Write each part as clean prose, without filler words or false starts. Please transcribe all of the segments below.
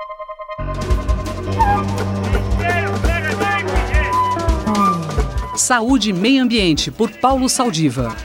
Saúde e Meio Ambiente, por Paulo Saldiva.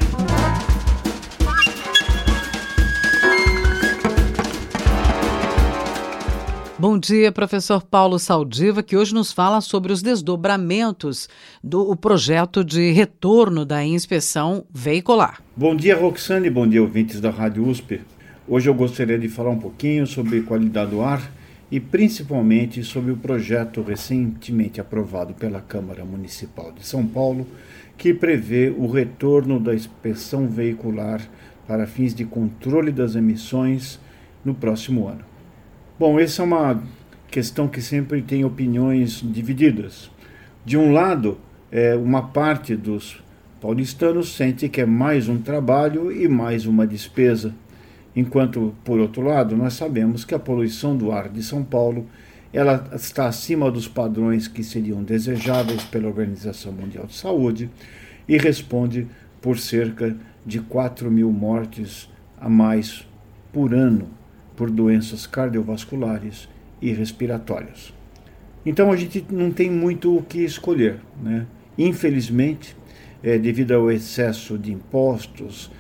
Bom dia, professor Paulo Saldiva, que hoje nos fala sobre os desdobramentos do projeto de retorno da inspeção veicular. Bom dia, Roxane, bom dia, ouvintes da Rádio USP. Hoje eu gostaria de falar um pouquinho sobre qualidade do ar e principalmente sobre o projeto recentemente aprovado pela Câmara Municipal de São Paulo, que prevê o retorno da inspeção veicular para fins de controle das emissões no próximo ano. Bom, essa é uma questão que sempre tem opiniões divididas. De um lado, uma parte dos paulistanos sente que é mais um trabalho e mais uma despesa, enquanto, por outro lado, nós sabemos que a poluição do ar de São Paulo ela está acima dos padrões que seriam desejáveis pela Organização Mundial de Saúde e responde por cerca de 4.000 mortes a mais por ano por doenças cardiovasculares e respiratórias. Então a gente não tem muito o que escolher, né? Infelizmente, devido ao excesso de impostos,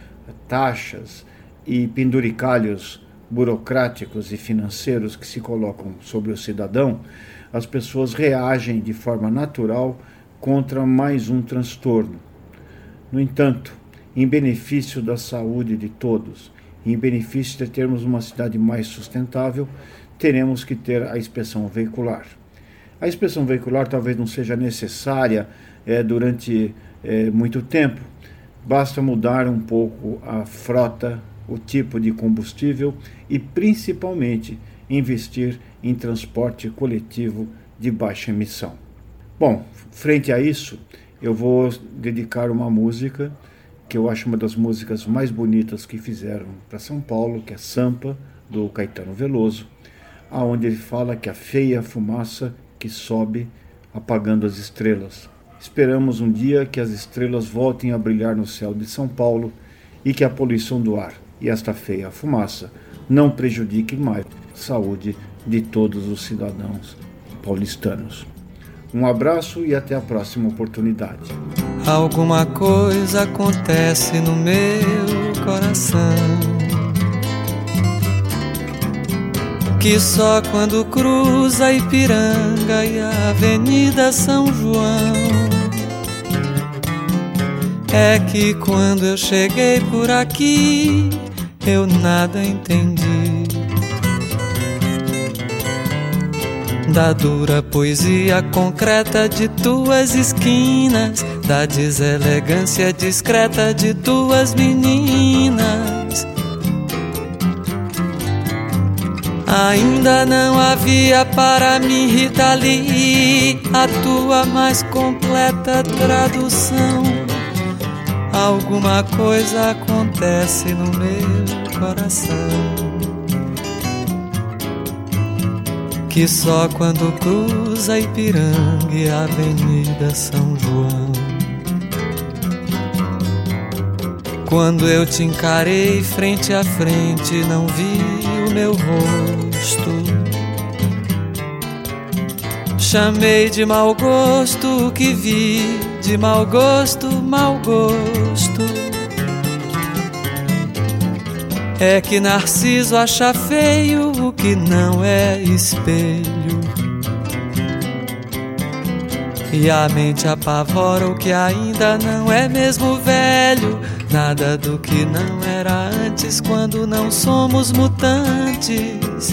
taxas e penduricalhos burocráticos e financeiros que se colocam sobre o cidadão, as pessoas reagem de forma natural contra mais um transtorno. No entanto, em benefício da saúde de todos, em benefício de termos uma cidade mais sustentável, teremos que ter a inspeção veicular. A inspeção veicular talvez não seja necessária durante muito tempo, basta mudar um pouco a frota, o tipo de combustível e principalmente investir em transporte coletivo de baixa emissão. Bom, frente a isso, eu vou dedicar uma música que eu acho uma das músicas mais bonitas que fizeram para São Paulo, que é Sampa, do Caetano Veloso, aonde ele fala que a feia fumaça que sobe apagando as estrelas. Esperamos um dia que as estrelas voltem a brilhar no céu de São Paulo e que a poluição do ar e esta feia fumaça não prejudique mais a saúde de todos os cidadãos paulistanos. Um abraço e até a próxima oportunidade. Alguma coisa acontece no meu coração, que só quando cruza a Ipiranga e a Avenida São João é que quando eu cheguei por aqui eu nada entendi da dura poesia concreta de tuas esquinas, da deselegância discreta de tuas meninas. Ainda não havia para mim, Rita Lee, a tua mais completa tradução. Alguma coisa acontece no meu coração, que só quando cruza a Ipiranga e a Avenida São João, quando eu te encarei frente a frente, não vi o meu rosto. Chamei de mau gosto o que vi, de mau gosto, mau gosto. É que Narciso acha feio o que não é espelho, e a mente apavora o que ainda não é mesmo velho. Nada do que não era antes quando não somos mutantes.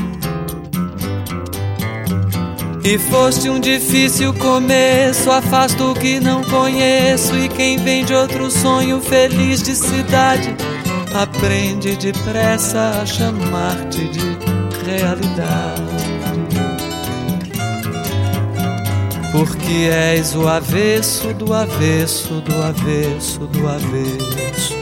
E foste um difícil começo, afasto o que não conheço, e quem vem de outro sonho feliz de cidade aprende depressa a chamar-te de realidade. Porque és o avesso do avesso do avesso do avesso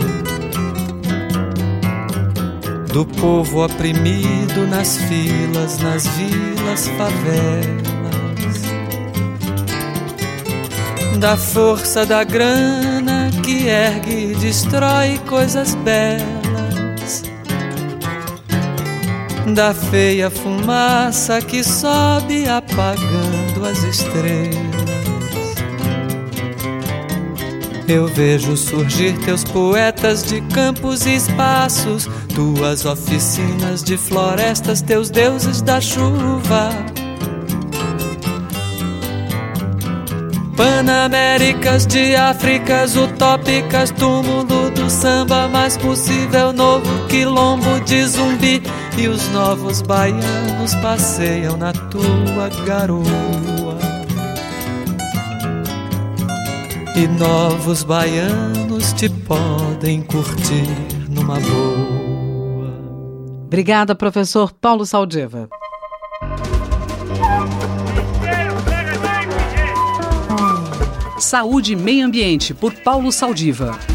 do povo oprimido nas filas, nas vilas, favelas, da força da grana que ergue e destrói coisas belas, da feia fumaça que sobe apagando as estrelas. Eu vejo surgir teus poetas de campos e espaços, tuas oficinas de florestas, teus deuses da chuva. Panaméricas de Áfricas utópicas, túmulo do samba mais possível, novo quilombo de Zumbi. E os novos baianos passeiam na tua garoa. E novos baianos te podem curtir numa boa. Obrigada, professor Paulo Saldiva. Saúde e Meio Ambiente, por Paulo Saldiva.